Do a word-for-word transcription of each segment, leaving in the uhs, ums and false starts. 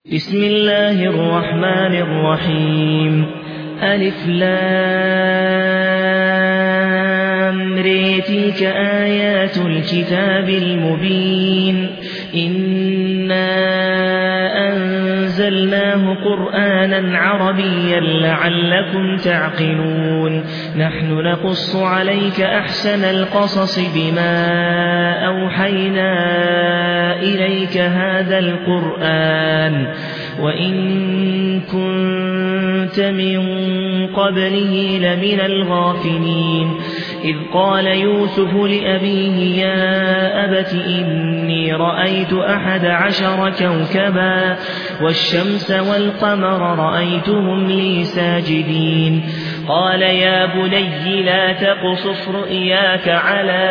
بسم الله الرحمن الرحيم. ألف لام ر تلك آيات الكتاب المبين. إنا أنزلناه قرآنا عربيا لعلكم تعقلون. نحن نقص عليك أحسن القصص بما أوحينا إليك هذا القرآن وإن كنت من قبله لمن الغافلين. إذ قال يوسف لأبيه يا أبت إني رأيت أحد عشر كوكبا والشمس والقمر رأيتهم لي ساجدين. قال يا بني لا تقصص رؤياك على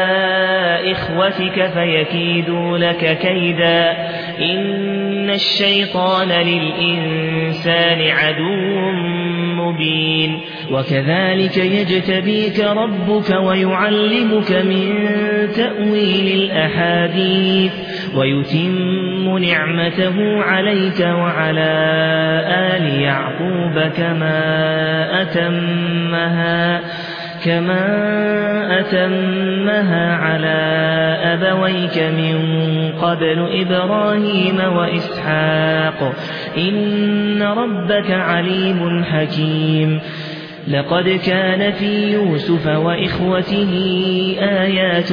إخوتك فيكيدوا لك كيدا إن الشيطان للإنسان عدو مبين. وكذلك يجتبيك ربك ويعلمك من تأويل الأحاديث ويتم نعمته عليك وعلى آل يعقوب كما أتمها كما أتمها على أبويك من قبل إبراهيم وإسحاق إن ربك عليم حكيم. لقد كان في يوسف وإخوته آيات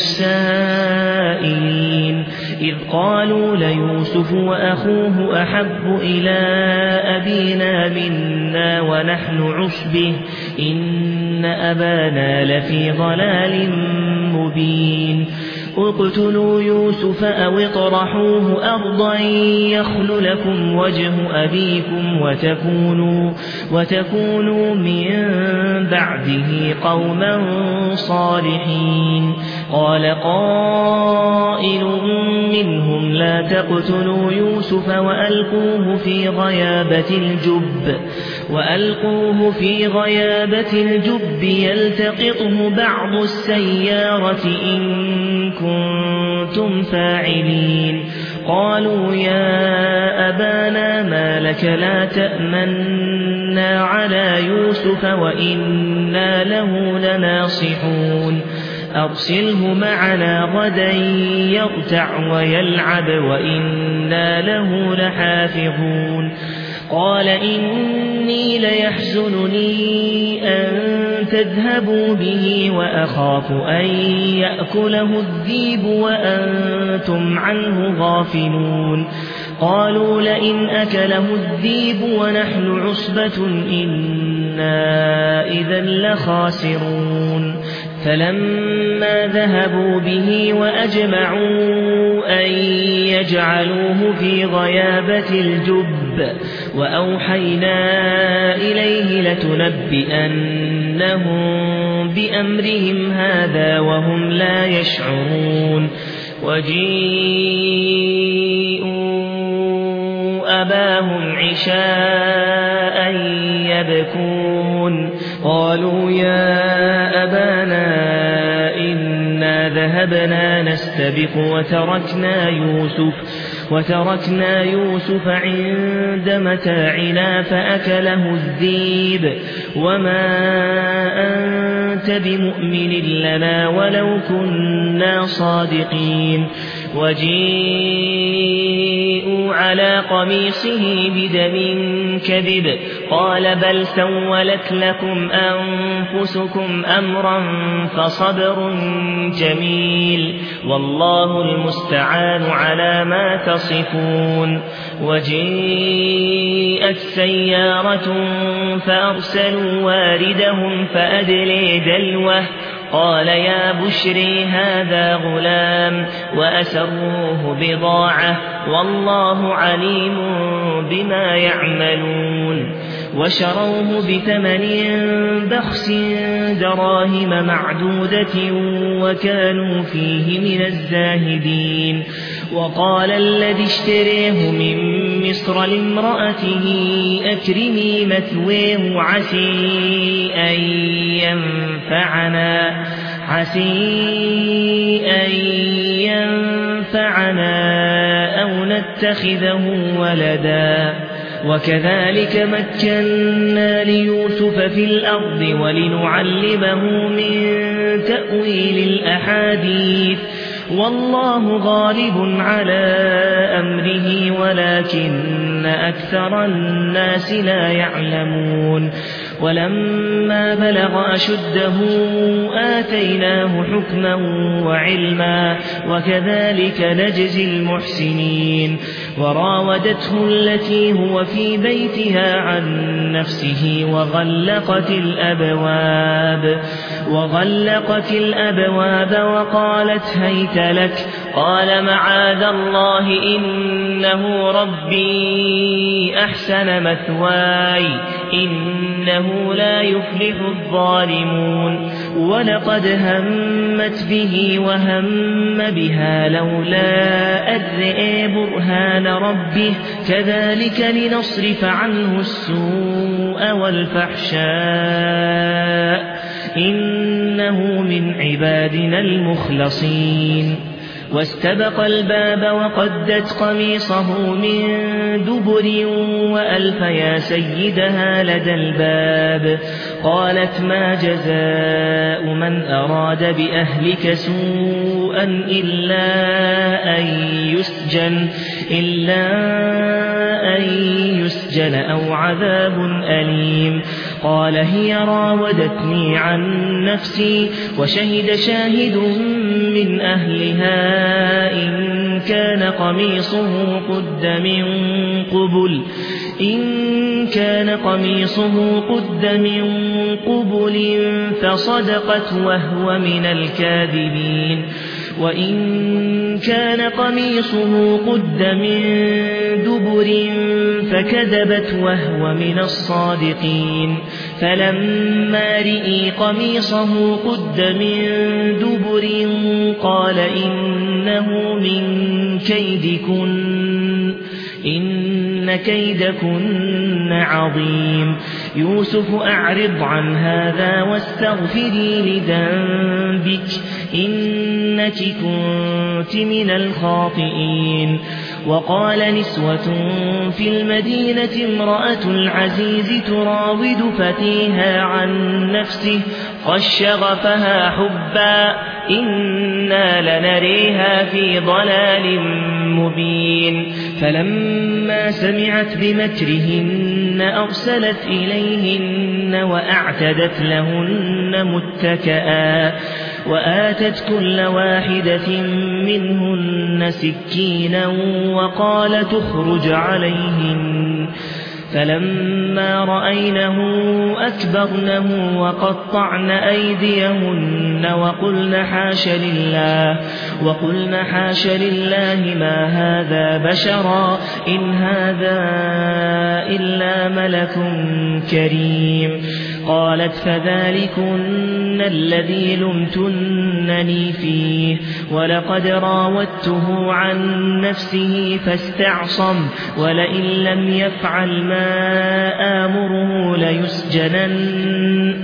للسائلين إذ قالوا ليوسف وأخوه أحب إلى أبينا منا ونحن عصبه إن أبانا لفي ضلال مبين. اقتلوا يوسف أو اطرحوه أرضا يخل لكم وجه أبيكم وتكونوا, وتكونوا من بعده قوما صالحين. قال قائل منهم لا تقتلوا يوسف وألقوه في غيابة الجب وألقوه في غيابة الجب يلتقطه بعض السيارة إن كنتم فاعلين. قالوا يا أبانا ما لك لا تأمنا على يوسف وإنا له لناصحون. أرسله معنا غدا يرتع ويلعب وإنا له لحافظون. قال إني ليحزنني أن تذهبوا به وأخاف أن يأكله الذئب وأنتم عنه غافلون. قالوا لئن أكله الذئب ونحن عصبة إنا إذا لخاسرون. فلما ذهبوا به وأجمعوا أن يجعلوه في غيابة الجب وأوحينا إليه لتنبئنهم بأمرهم هذا وهم لا يشعرون. وجيءوا أباهم عشاء يبكون. قالوا يا أبانا إنا ذهبنا نستبق وتركنا يوسف وتركنا يوسف عند متاعنا فأكله الذئب وما أنت بمؤمن لنا ولو كنا صادقين. وجيءوا على قميصه بدم كذب قال بل سولت لكم أنفسكم أمرا فصبر جميل والله المستعان على ما تصفون. وجيءت سيارة فأرسلوا واردهم فأدلي دلوه قال يا بشري هذا غلام وأسروه بضاعة والله عليم بما يعملون. وشروه بثمن بخس دراهم معدودة وكانوا فيه من الزاهدين. وقال الذي اشتريه من مصر لامرأته أكرمي مثواه عسى أن ينفعنا عسي أن ينفعنا أو نتخذه ولدا وكذلك مكنا ليوسف في الأرض ولنعلمه من تأويل الأحاديث والله غالب على أمره ولكن أكثر الناس لا يعلمون ولما بلغ أشده آتيناه حكما وعلما وكذلك نجزي المحسنين وراودته التي هو في بيتها عن نفسه وغلقت الأبواب وغلقت الأبواب وقالت هيت لك قال معاذ الله إنه ربي أحسن مثواي إنه لا يفلح الظالمون ولقد همت به وهم بها لولا أن رأى برهان ربه كذلك لنصرف عنه السوء والفحشاء إنه من عبادنا المخلصين واستبق الباب وقدت قميصه من دبر وألف يا سيدها لدى الباب قالت ما جزاء من أراد بأهلك سوءا إلا أن يسجن إلا أن يسجن أو عذاب أليم قال هي راودتني عن نفسي وشهد شاهد من أهلها إن كان قميصه قد من قبل إن كان قميصه قد من قبل فصدقت وهو من الكاذبين وإن كان قميصه قد من دبر فكذبت وهو من الصادقين فلما رئي قميصه قد من دبر قال إنه من كيدكن إن كيدكن عظيم يوسف أعرض عن هذا واستغفري لذنبك إنك كنت من الخاطئين وقال نسوة في المدينة امرأة العزيز تراود فتيها عن نفسه قد شغفها حبا إنا لنريها في ضلال مبين فلما سمعت بمكرهن أرسلت إليهن وأعتدت لهن متكئا وآتت كل واحدة منهن سكينا وقال تخرج عليهن فلما رأينه أكبرنه وقطعن أيديهن وقلن حاش لله وقلن حاش لله ما هذا بشرا إن هذا إلا ملك كريم قالت فذلكن الذي لمتنني فيه ولقد راودته عن نفسه فاستعصم ولئن لم يفعل ما آمره ليسجنن,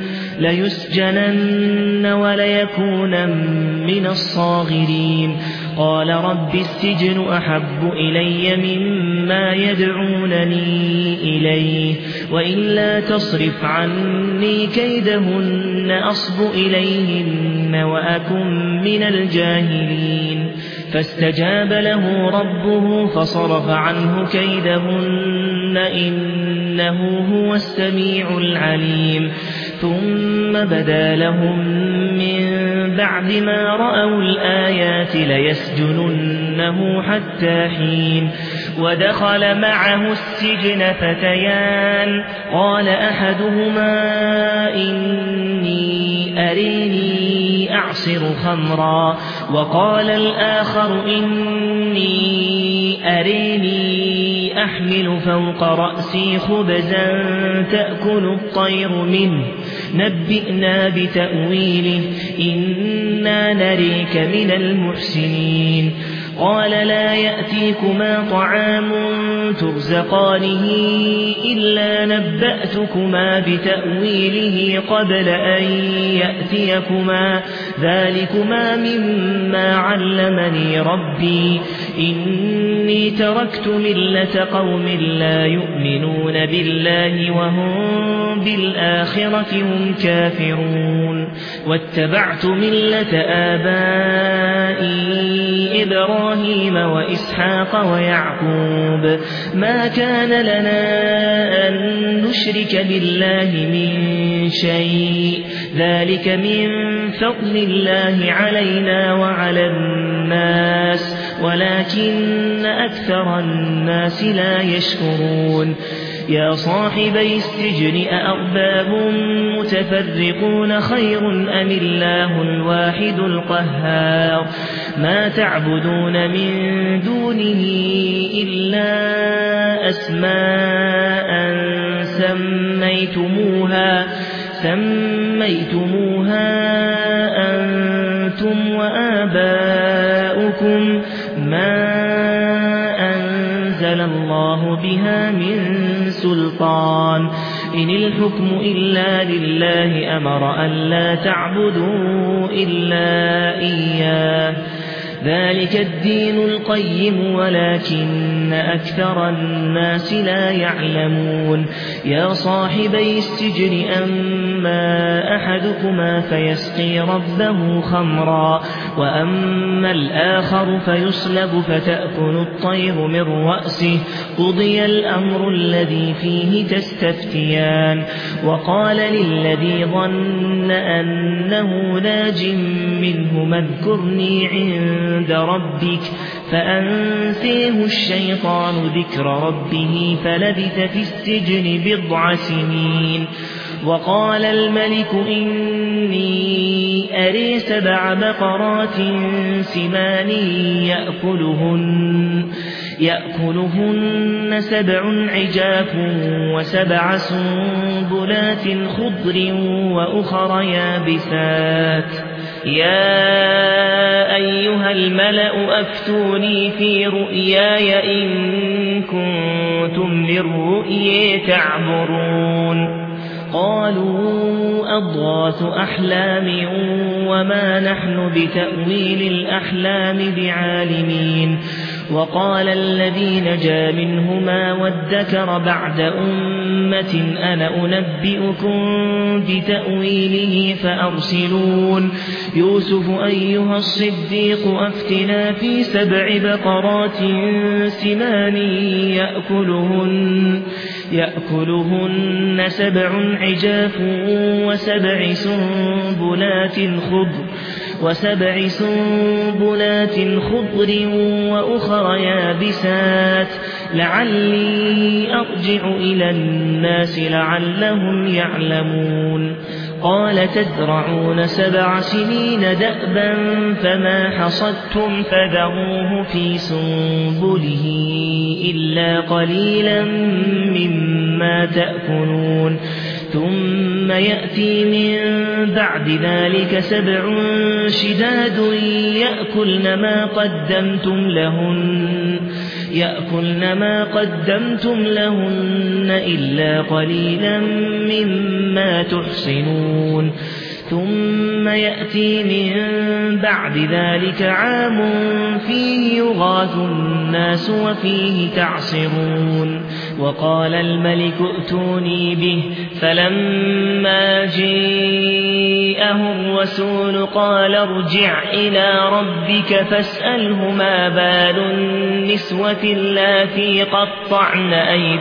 ليسجنن وليكون من الصاغرين قال رب السجن أحب إلي مما يدعونني إليه وإلا تصرف عني كيدهن أصب إليهن وأكن من الجاهلين فاستجاب له ربه فصرف عنه كيدهن إنه هو السميع العليم ثم بدا لهم من بعد ما رأوا الآيات ليسجننه حتى حين ودخل معه السجن فتيان قال أحدهما إني أريني أعصر خمرا وقال الآخر إني أريني أحمل فوق رأسي خبزا تأكل الطير منه نبئنا بتأويله إنا نريك من المحسنين قال لا يأتيكما طعام ترزقانه إلا نبأتكما بتأويله قبل أن يأتيكما ذلكما مما علمني ربي إني تركت ملة قوم لا يؤمنون بالله وهم بالآخرة هم كافرون واتبعت ملة آبائي إبراهيم وإسحاق ويعقوب ما كان لنا أن نشرك بالله من شيء ذلك من فضل الله علينا وعلى الناس ولكن أكثر الناس لا يشكرون يا صاحبي السجن أأرباب متفرقون خير أم الله الواحد القهار ما تعبدون من دونه إلا أسماء سميتموها سميتموها أنتم وآباؤكم ما أنزل الله بها من سلطان إن الحكم إلا لله أمر أن لا تعبدوا إلا إياه ذلك الدين القيم ولكن أكثر الناس لا يعلمون يا صاحبي السجن أما أحدكما فيسقي ربه خمرا وأما الآخر فيصلب فتأكل الطير من رأسه قضي الأمر الذي فيه تستفتيان وقال للذي ظن أنه ناج منه اذكرني عند عند ربك فأنسيه الشيطان ذكر ربه فلبث في السجن بضع سنين وقال الملك إني أري سبع بقرات سمان يأكلهن يأكلهن سبع عجاف وسبع سنبلات خضر وأخر يابسات يا أيها الملأ أفتوني في رؤياي إن كنتم للرؤيا تعبرون قالوا أضغاث أحلام وما نحن بتأويل الأحلام بعالمين وقال الذي نجا منهما وادكر بعد أمة أنا أنبئكم بتأويله فأرسلون يوسف أيها الصديق أفتنا في سبع بقرات سمان يأكلهن يأكلهن سبع عجاف وسبع سنبلات خضر وسبع سنبلات خضر وأخر يابسات لعلي أرجع إلى الناس لعلهم يعلمون قال تزرعون سبع سنين دأبا فما حصدتم فذروه في سنبله إلا قليلا مما تأكلون ثم يأتي من بعد ذلك سبع شداد يأكلن ما قدمتم لهن يأكلن ما قدمتم لهن إلا قليلا مما تحصنون ثم يأتي من بعد ذلك عام فيه يغاث الناس وفيه تعصرون وقال الملك ائتوني به فلما جاءه الرسول قال ارجع إلى ربك فاسأله ما بال النسوة اللاتي قطعن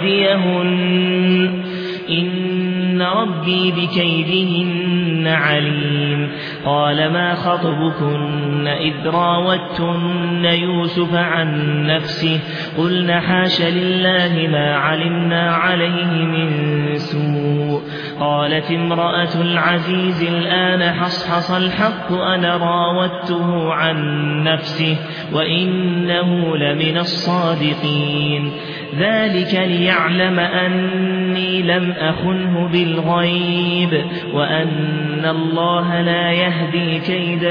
أيديهن إن ربي بكيدهن عليم قال ما خطبكن إذ راوتن يوسف عن نفسه قلنا حاش لله ما علمنا عليه من سوء قالت امرأة العزيز الآن حصحص الحق أنا راودته عن نفسه وإنه لمن الصادقين ذلك ليعلم أني لم أخنه بالغيب وأن الله لا يهدي كيد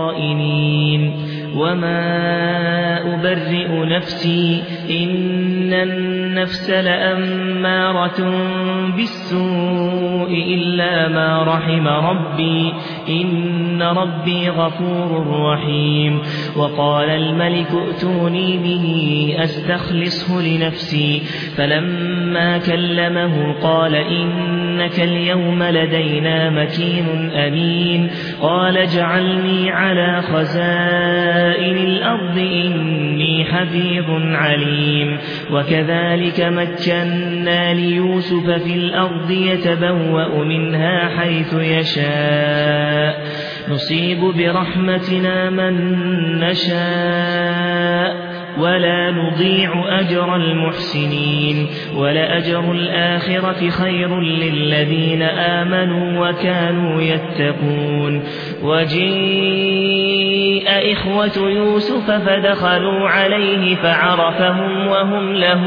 الخائنين وما أبرئ نفسي إن إن النفس لأمارة بالسوء إلا ما رحم ربي إن ربي غفور رحيم وقال الملك ائتوني به أستخلصه لنفسي فلما كلمه قال إنك اليوم لدينا مكين أمين قال اجعلني على خزائن الأرض إني حفيظ عليم وكذلك مكنا ليوسف في الأرض يتبوأ منها حيث يشاء نصيب برحمتنا من نشاء ولا نضيع أجر المحسنين ولأجر الآخرة خير للذين آمنوا وكانوا يتقون وجيء إخوة يوسف فدخلوا عليه فعرفهم وهم له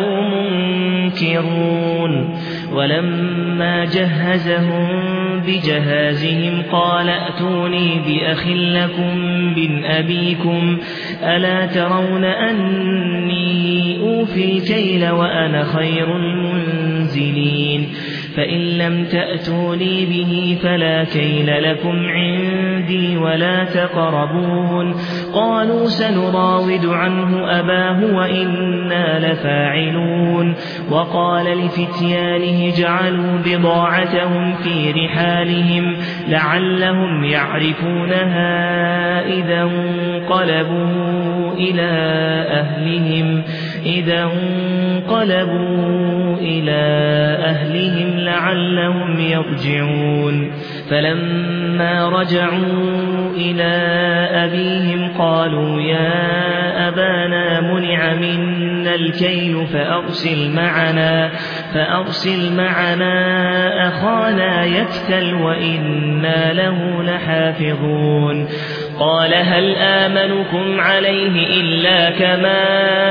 منكرون ولما جهزهم بجهازهم قال ائتوني بأخ لكم من أبيكم ألا ترون أني أوفي الكيل وأنا خير المنزلين فإن لم تأتوني به فلا كيل لكم عندي ولا تقربون قالوا سنراود عنه أباه وإنا لفاعلون وقال لفتيانه جعلوا بضاعتهم في رحالهم لعلهم يعرفونها إذا انقلبوا إلى أهلهم إذا انقلبوا إلى أهلهم لعلهم يرجعون فلما رجعوا إلى أبيهم قالوا يا أبانا منع منا الكيل فأرسل معنا فأرسل معنا أخانا يكتل وإنا له لحافظون قال هل آمنكم عليه إلا كما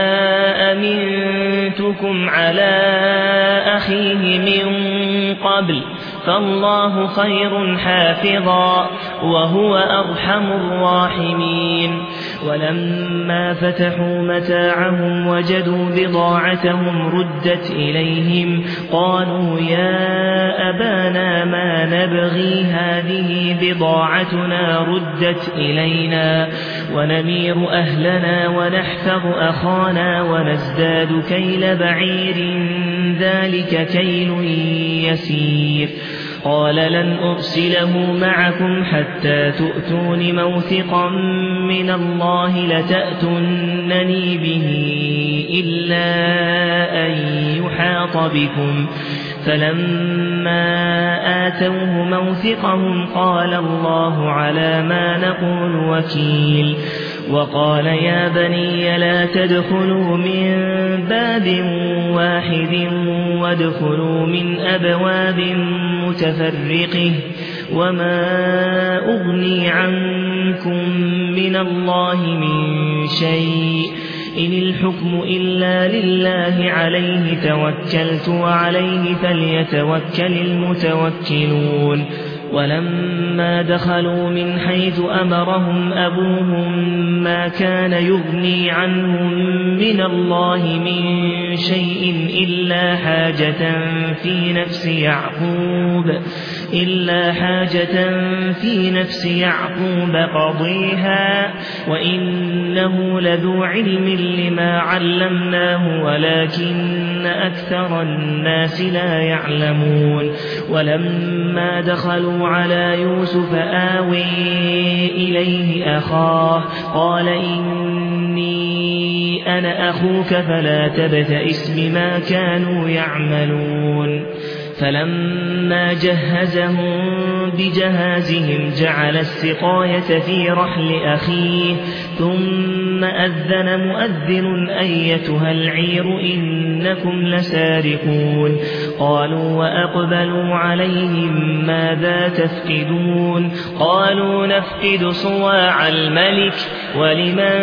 أمنتكم على أخيه من قبل فالله خير حافظا وهو أرحم الراحمين ولما فتحوا متاعهم وجدوا بضاعتهم ردت إليهم قالوا يا أبانا ما نبغي هذه بضاعتنا ردت إلينا ونمير أهلنا ونحفظ أخانا ونزداد كيل بعير ذلك كيل يسير قال لن أرسله معكم حتى تؤتون موثقا من الله لتأتونني به إلا أن يحاط بكم فلما آتوه موثقهم قال الله على ما نقول وكيل وقال يا بني لا تدخلوا من باب واحد وادخلوا من أبواب متفرقه وما أغني عنكم من الله من شيء إن الحكم إلا لله عليه توكلت وعليه فليتوكل المتوكلون ولما دخلوا من حيث أمرهم أبوهم ما كان يغني عنهم من الله من شيء إلا حاجة في نفس يعقوب إلا حاجة في نفس يعقوب قضيها وإنه لذو علم لما علمناه ولكن أكثر الناس لا يعلمون ولما دخلوا على يوسف آوي إليه أخاه قال إني أنا أخوك فلا تبتئس بما كانوا يعملون فلما جهزهم بجهازهم جعل السقاية في رحل أخيه ثم أذن مؤذن أيتها العير إنكم لسارقون قالوا وأقبلوا عليهم ماذا تفقدون قالوا نفقد صواع الملك ولمن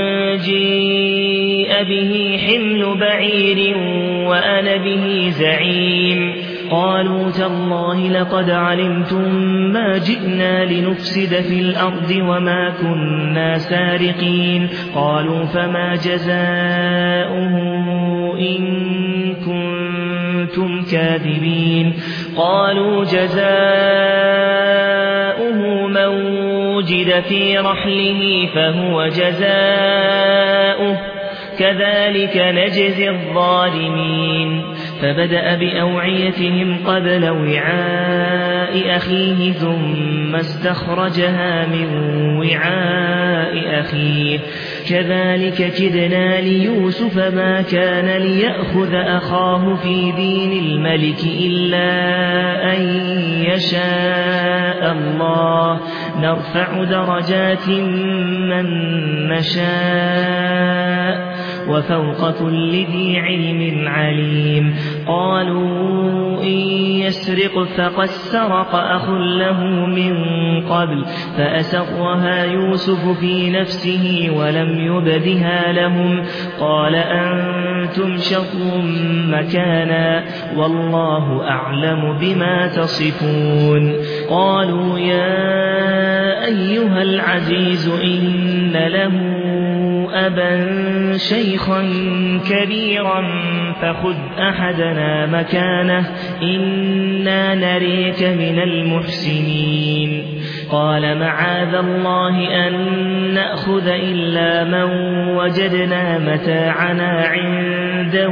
جيء به حمل بعير وأنا به زعيم قالوا تالله لقد علمتم ما جئنا لنفسد في الأرض وما كنا سارقين قالوا فما جزاؤه إن كنتم كاذبين قالوا جزاؤه من وجد في رحله فهو جزاؤه كذلك نجزي الظالمين فبدأ بأوعيتهم قبل وعاء أخيه ثم استخرجها من وعاء أخيه كذلك كدنا ليوسف ما كان ليأخذ أخاه في دين الملك إلا أن يشاء الله نرفع درجات من نشاء وفوق كل ذي علم عليم قالوا إن يسرق فقد سرق أخ له من قبل فأسرها يوسف في نفسه ولم يبدها لهم قال أنتم شر مكانا والله أعلم بما تصفون قالوا يا أيها العزيز إن له أبا شيخا كبيرا فخذ أحدنا مكانه إنا نريك من المحسنين قال معاذ الله أن نأخذ إلا من وجدنا متاعنا عنده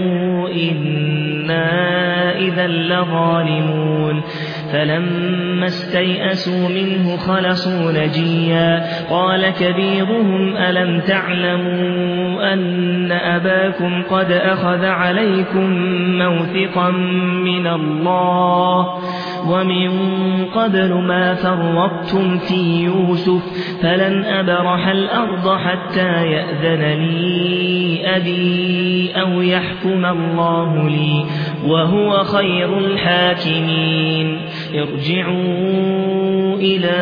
إنا إذا لظالمون فلما استيئسوا منه خلصوا نجيا قال كبيرهم ألم تعلموا أن أباكم قد أخذ عليكم موثقا من الله ومن قبل ما فرطتم في يوسف فلن أبرح الأرض حتى يأذن لي أبي أو يحكم الله لي وهو خير الحاكمين ارجعوا إلى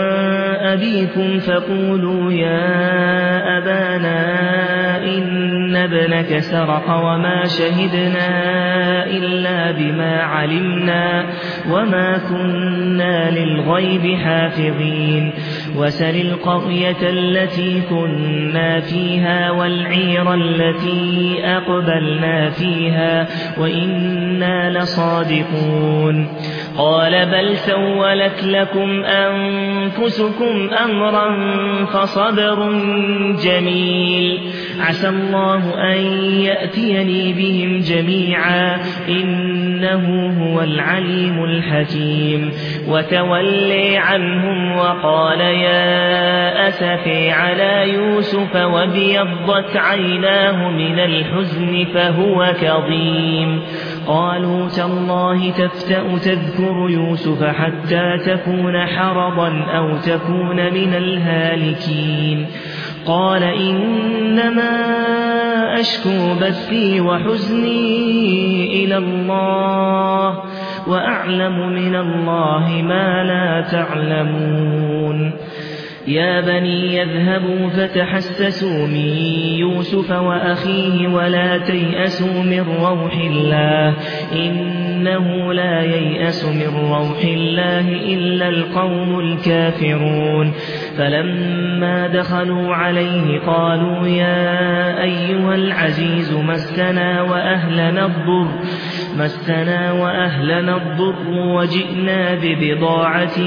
أبيكم فقولوا يا أبانا إن ابنك سرق وما شهدنا إلا بما علمنا وما كنا للغيب حافظين وسل القرية التي كنا فيها والعير التي أقبلنا فيها وإنا لصادقون قال بل سولت لكم أنفسكم أمرا فصبر جميل عسى الله أن يأتيني بهم جميعا إنه هو العليم الحكيم وتولي عنهم وقال يا أسفي على يوسف وابيضت عيناه من الحزن فهو كظيم قالوا تالله تفتأ تذكر يوسف حتى تكون حرضا أو تكون من الهالكين قال إنما أشكو بثي وحزني إلى الله وأعلم من الله ما لا تعلمون يا بني يذهبوا فتحسسوا من يوسف وأخيه ولا تيأسوا من روح الله إنه لا ييأس من روح الله إلا القوم الكافرون فلما دخلوا عليه قالوا يا أيها العزيز مسنا وأهلنا الضر مسنا وأهلنا الضر وجئنا ببضاعة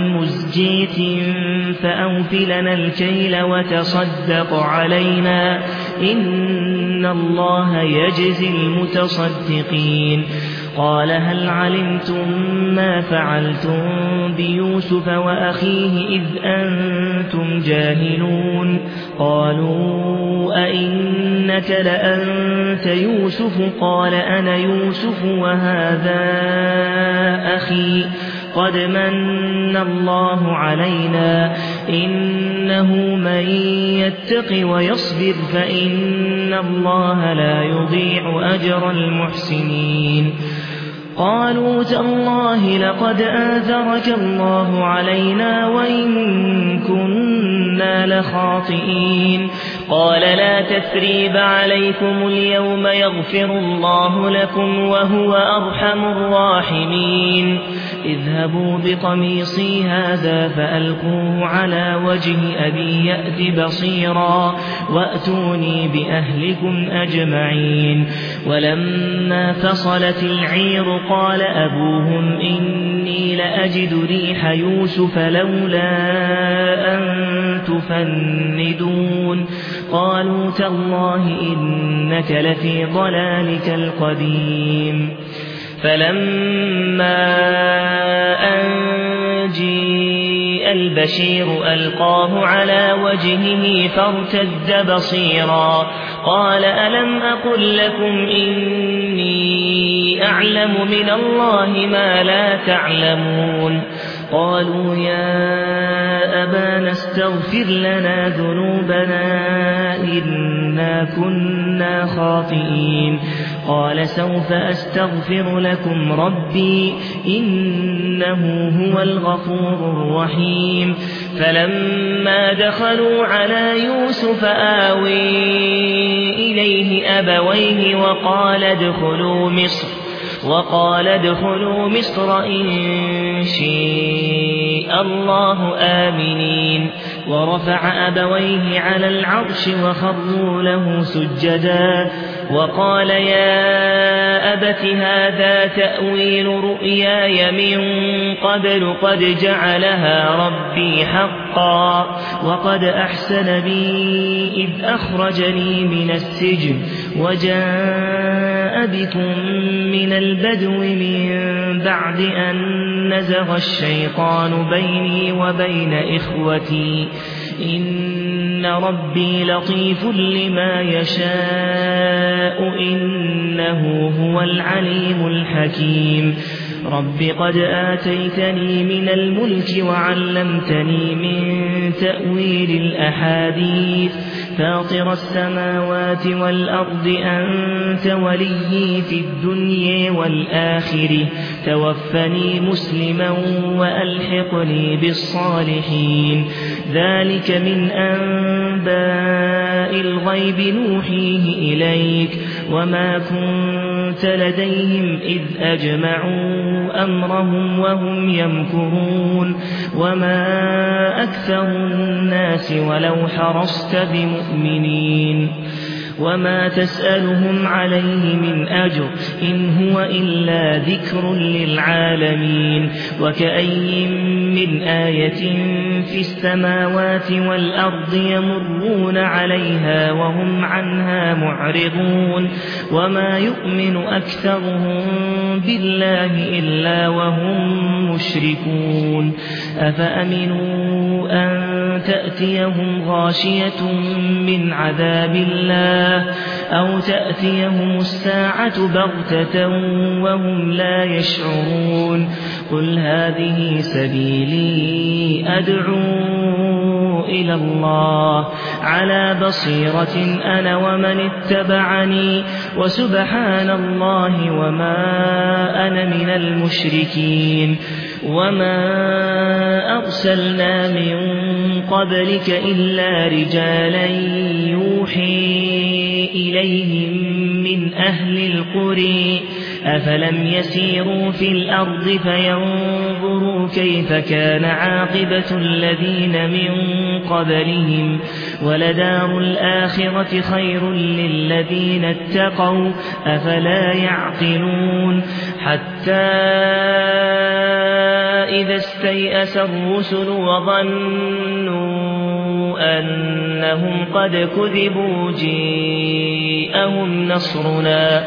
مزجية فأوفلنا الكيل وتصدق علينا إن الله يجزي المتصدقين قال هل علمتم ما فعلتم بيوسف وأخيه إذ أنتم جاهلون قالوا أئنك لأنت يوسف قال أنا يوسف وهذا أخي قد من الله علينا إنه من يتق ويصبر فإن الله لا يضيع أجر المحسنين قالوا تالله لقد آثرك الله علينا وإن كنا لخاطئين قال لا تثريب عليكم اليوم يغفر الله لكم وهو أرحم الراحمين اذهبوا بقميصي هذا فألقوه على وجه أبي يأت بصيرا وأتوني بأهلكم أجمعين ولما فصلت العير قال أبوهم إني لأجد ريح يوسف لولا أن تفندون قالوا تالله إنك لفي ضلالك القديم فلما أن جيء البشير ألقاه على وجهه فارتد بصيرا قال ألم أقل لكم إني أعلم من الله ما لا تعلمون قالوا يا أبانا استغفر لنا ذنوبنا إنا كنا خاطئين قال سوف أستغفر لكم ربي إنه هو الغفور الرحيم فلما دخلوا على يوسف آوي إليه أبويه وقال ادخلوا مصر وقال ادخلوا مصر إن شاء الله آمنين ورفع أبويه على العرش وخروا له سجدا وقال يا أبت هذا تأويل رؤياي من قبل قد جعلها ربي حقا وقد أحسن بي إذ أخرجني من السجن وجاء بكم من البدو من بعد أن نزغ الشيطان بيني وبين إخوتي إن ربي لطيف لما يشاء إنه هو العليم الحكيم رب قد آتيتني من الملك وعلمتني من تأويل الأحاديث فاطر السماوات والأرض أنت وليي في الدنيا والآخرة توفني مسلما وألحقني بالصالحين ذلك من أنباء الغيب نوحيه إليك وما كنت لديهم إذ أجمعوا أمرهم وهم يمكرون وما أكثر الناس ولو حرصت بمؤمنين وما تسألهم عليه من أجر إن هو إلا ذكر للعالمين وكأي من آية في السماوات والأرض يمرون عليها وهم عنها معرضون وما يؤمن أكثرهم بالله إلا وهم مشركون أفأمنوا أن تأتيهم غاشية من عذاب الله أو تأتيهم الساعة بغتة وهم لا يشعرون قل هذه سبيلي أدعو إلى الله على بصيرة أنا ومن اتبعني وسبحان الله وما أنا من المشركين وما أرسلنا من قبلك إلا رجالا يوحي إليهم من أهل القرى أفلم يسيروا في الأرض فينظروا كيف كان عاقبة الذين من قبلهم ولدار الآخرة خير للذين اتقوا أفلا يعقلون حتى إذا استيأس الرسل وظنوا أنهم قد كذبوا جاءهم نصرنا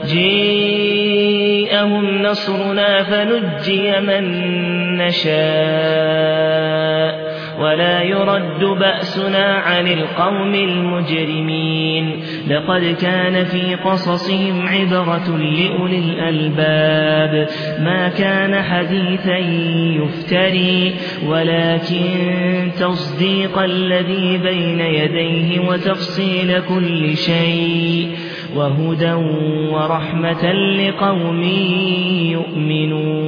جاءهم نصرنا فنجي من نشاء ولا يرد بأسنا عن القوم المجرمين لقد كان في قصصهم عبرة لأولي الألباب ما كان حديثا يفتري ولكن تصديق الذي بين يديه وتفصيل كل شيء وهدى ورحمة لقوم يؤمنون.